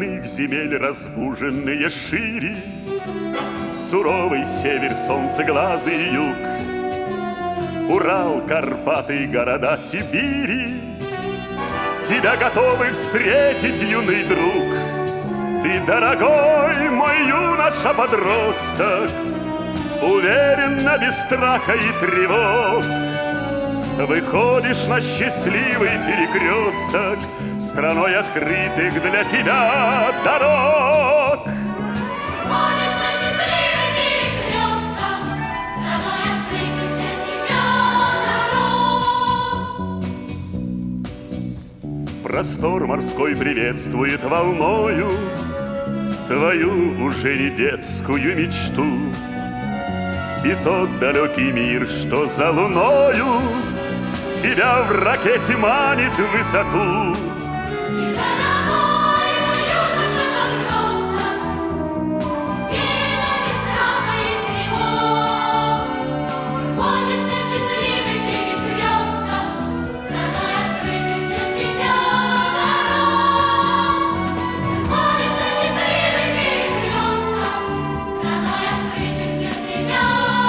родных земель разбуженные шире, суровый север, солнцеглазый юг, Урал, Карпаты, города Сибири. Тебя готовы встретить, юный друг. Ты, дорогой мой юноша-подросток, уверенно, без страха и тревог, выходишь на счастливый перекресток страной открытых для тебя дорог. Выходишь на счастливый перекресток страной открытых для тебя дорог. Простор морской приветствует волною твою уже не детскую мечту. И тот далекий мир, что за луною тебя в ракете манит в высоту. Ты, дорогой мой юноша-подросток, уверенно, без страха и тревог, выходишь на счастливый перекресток страной открытых для тебя дорог. Выходишь на счастливый перекресток страной открытых для тебя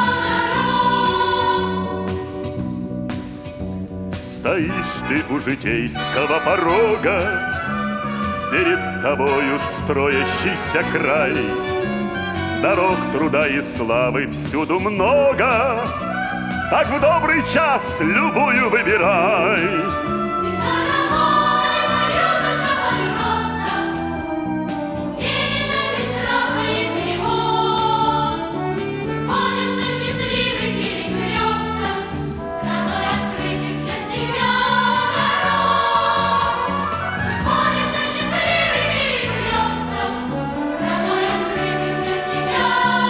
дорог. Стоишь ты у житейского порога, перед тобою строящийся край. Дорог труда и славы всюду много, так в добрый час любую выбирай. Ты, дорогой мой юноша-подросток, уверенно, без страха и тревог, выходишь на счастливый перекресток страной открытых для тебя дорог. Выходишь на счастливый перекресток страной открытых для тебя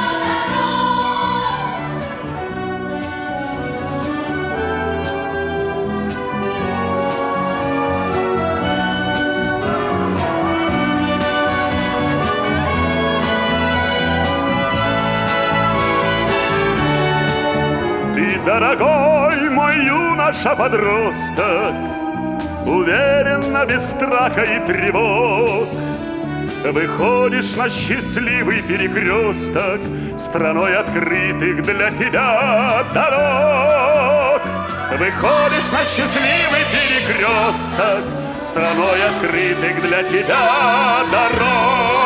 Ты, дорогой мой юноша-подросток, уверенно, без страха и тревог, выходишь на счастливый перекресток страной открытых для тебя дорог. Выходишь на счастливый перекресток страной открытых для тебя дорог.